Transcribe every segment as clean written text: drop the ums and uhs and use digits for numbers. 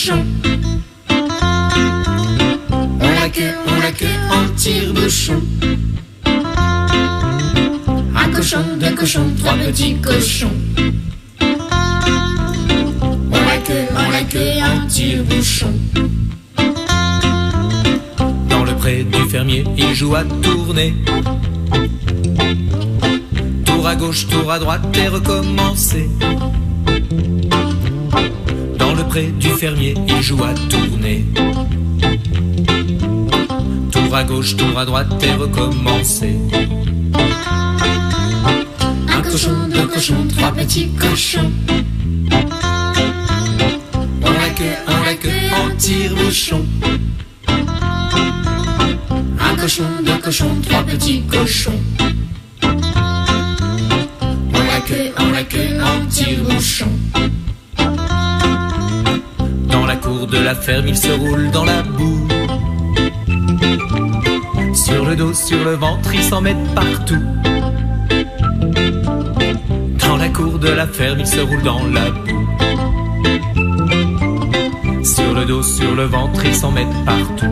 cochon. On la queue en tire-bouchon. Un cochon, deux cochons, trois petits cochons. On la queue en tire-bouchon. Dans le pré du fermier, il joue à tourner. Tour à gauche, tour à droite et recommencer. Dans le pré du fermier, il joue à tourner. Tour à gauche, tour à droite et recommencer. Un cochon, deux cochons, trois petits cochons. On la queue en tire-bouchon. Un cochon, deux cochons, trois petits cochons. On la queue en tire-bouchon. Dans la cour de la ferme, il se roule dans la boue. Sur le dos, sur le ventre, ils s'en mettent partout. Dans la cour de la ferme, il se roule dans la boue. Sur le dos, sur le ventre, ils s'en mettent partout.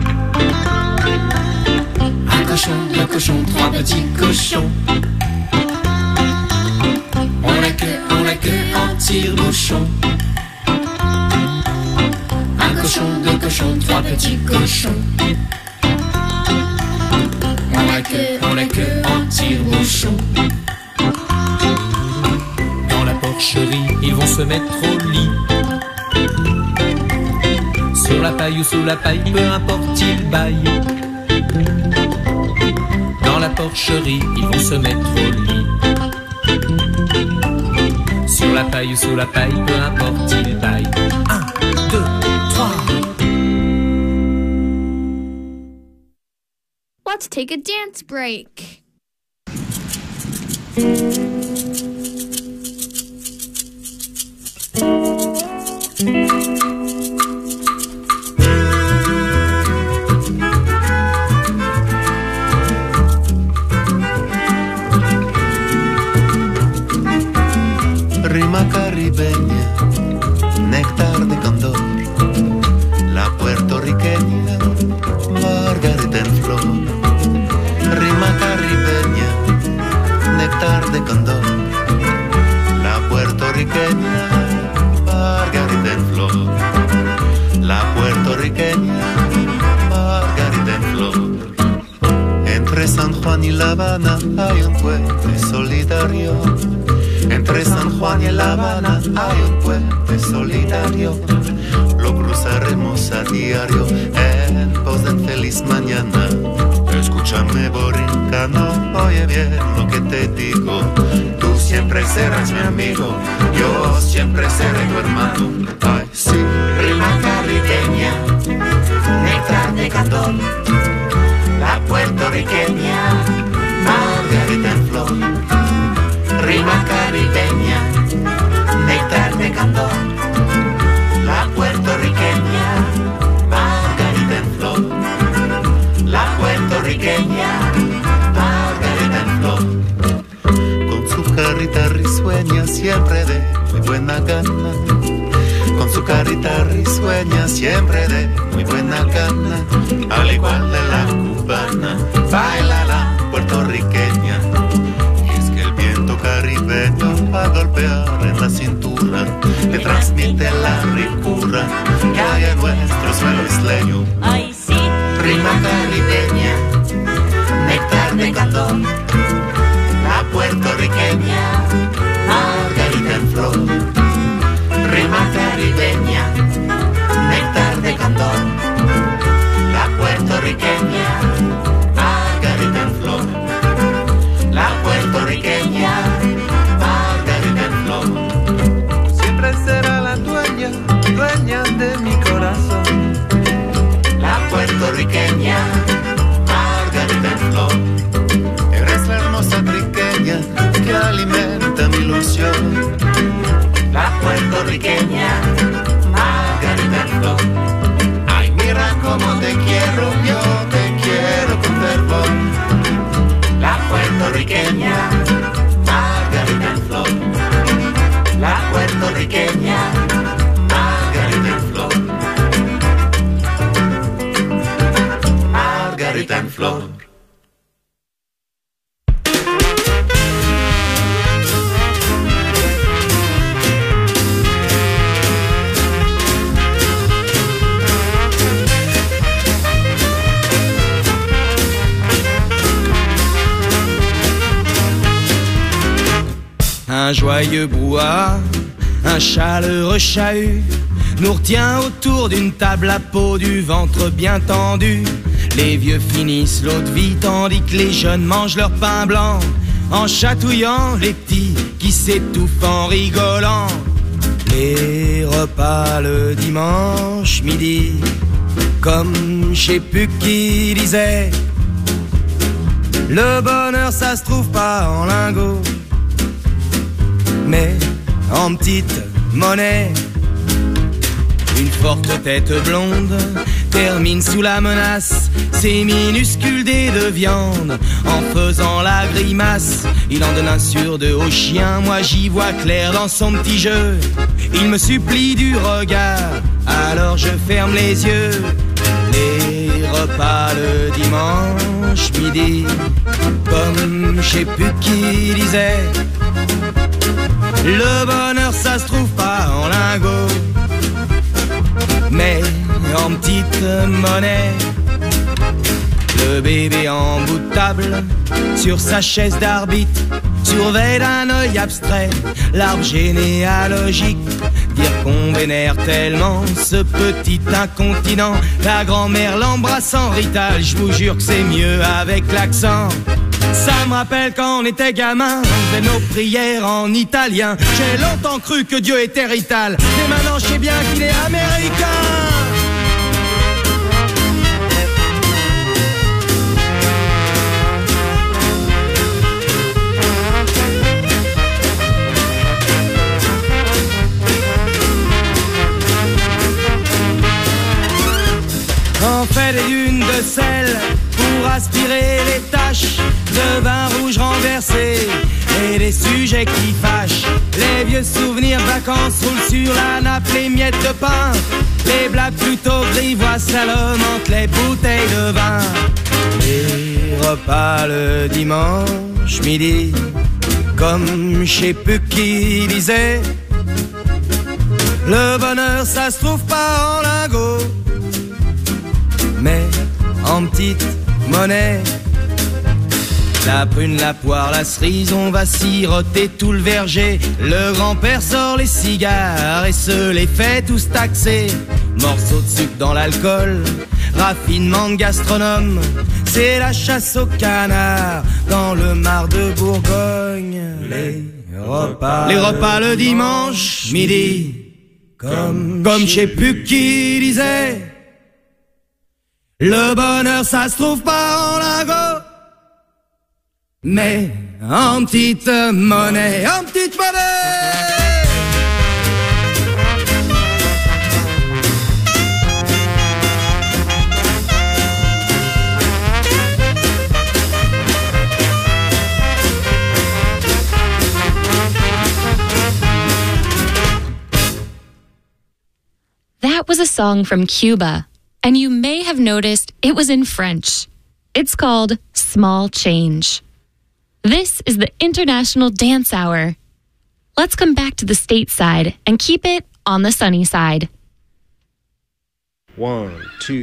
Un cochon, deux cochons, trois petits cochons. On la queue en tire-bouchon. Un cochon, deux cochons, trois petits cochons. On la queue en tire-bouchon. Dans la porcherie, ils vont se mettre au lit. Sur la paille ou sous la paille, peu importe, ils baillent. Dans la porcherie, ils vont se mettre au lit. Sur la paille ou sous la paille, peu importe, ils baillent. 1, 2, 3. Let's take a dance break. Rima caribeña, néctar de candor, la puertorriqueña, margarita en flor. Rima caribeña, néctar de candor, la puertorriqueña, margarita en flor. La puertorriqueña, margarita en flor. Entre San Juan y La Habana hay un puente solidario. Entre San Juan y La Habana hay un puente solidario. Lo cruzaremos a diario en pos de feliz mañana. Escúchame, borincano, oye bien lo que te digo. Tú siempre serás mi amigo, yo siempre seré tu hermano. Ay, sí. Rima caribeña, néctar de candor, la puertorriqueña, margarita en flor. Rima caribeña, néctar de candor, la puertorriqueña, margarita en flor. La puertorriqueña, margarita en flor. Con su carita risueña siempre de muy buena gana. Con su carita risueña siempre de muy buena gana. Al igual de la cubana, baila la puertorriqueña. Caribeño a golpear en la cintura le transmite la ricura que hay en nuestro suelo isleño. Ay, sí. Rima caribeña, néctar de candor, la puertorriqueña, margarita en flor. Rima caribeña, néctar de candor, la puertorriqueña, margarita en flor. La puertorriqueña, margarita en flor. Siempre será la dueña, dueña de mi corazón. La puertorriqueña, margarita en flor. Eres la hermosa triqueña que alimenta mi ilusión. La puertorriqueña, margarita en flor. Ay, mira cómo te quiero, yo te quiero con fervor. La puertorriqueña, margarita en flor. La puertorriqueña, margarita en flor. bonita en flor. Un joyeux brouhaha, un chaleureux chahut nous retient autour d'une table à peau, du ventre bien tendu. Les vieux finissent l'eau de vie tandis que les jeunes mangent leur pain blanc, en chatouillant les petits qui s'étouffent en rigolant. Les repas le dimanche midi, comme je sais plus qui disait, le bonheur ça se trouve pas en lingots, mais en petite monnaie. Une forte tête blonde termine sous la menace ses minuscules dés de viande en faisant la grimace. Il en donne un sur deux au chien, moi j'y vois clair dans son petit jeu. Il me supplie du regard, alors je ferme les yeux. Les repas le dimanche midi, comme je sais plus qui disait, le bonheur ça se trouve pas en lingots, mais en petite monnaie. Le bébé en bout de table, sur sa chaise d'arbitre, surveille d'un œil abstrait l'arbre généalogique. Dire qu'on vénère tellement ce petit incontinent, la grand-mère l'embrasse en rital, je vous jure que c'est mieux avec l'accent. Ça me rappelle quand on était gamin, on faisait nos prières en italien. J'ai longtemps cru que Dieu était rital, mais maintenant je sais bien qu'il est américain. On fait des dunes de sel pour aspirer les taches de vin rouge renversé et des sujets qui fâchent. Les vieux souvenirs de vacances roulent sur la nappe, les miettes de pain, les blagues plutôt grivoises à l'homme entre les bouteilles de vin. Les repas le dimanche midi, comme je sais plus qui disait, le bonheur ça se trouve pas en lingots, mais en petite monnaie. La prune, la poire, la cerise, on va siroter tout le verger. Le grand-père sort les cigares et se les fait tous taxer. Morceaux de sucre dans l'alcool, raffinement de gastronome, c'est la chasse au canard dans le mar de Bourgogne. Les repas le dimanche midi, comme je sais plus qui disait, le bonheur ça se trouve pas en lingots, mais en petite monnaie, en petite monnaie. That was a song from Cuba, and you may have noticed it was in French. It's called Small Change. This is the International Dance Hour. Let's come back to the stateside and keep it on the sunny side. 1, 2